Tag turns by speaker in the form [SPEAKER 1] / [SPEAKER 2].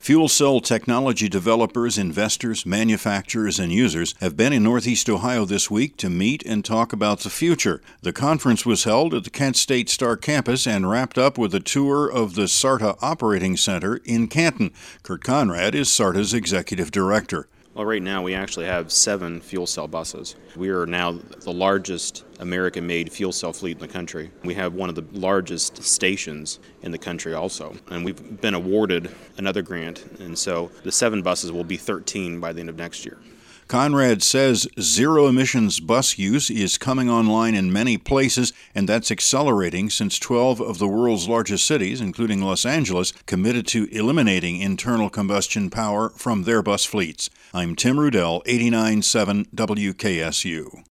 [SPEAKER 1] Fuel cell technology developers, investors, manufacturers, and users have been in Northeast Ohio this week to meet and talk about the future. The conference was held at the Kent State Star campus and wrapped up with a tour of the SARTA Operating Center in Canton. Kurt Conrad is SARTA's executive director.
[SPEAKER 2] Well, right now we actually have 7 fuel cell buses. We are now the largest American-made fuel cell fleet in the country. We have one of the largest stations in the country also, and we've been awarded another grant, and so the 7 buses will be 13 by the end of next year.
[SPEAKER 1] Conrad says zero-emissions bus use is coming online in many places, and that's accelerating since 12 of the world's largest cities, including Los Angeles, committed to eliminating internal combustion power from their bus fleets. I'm Tim Rudell, 89.7 WKSU.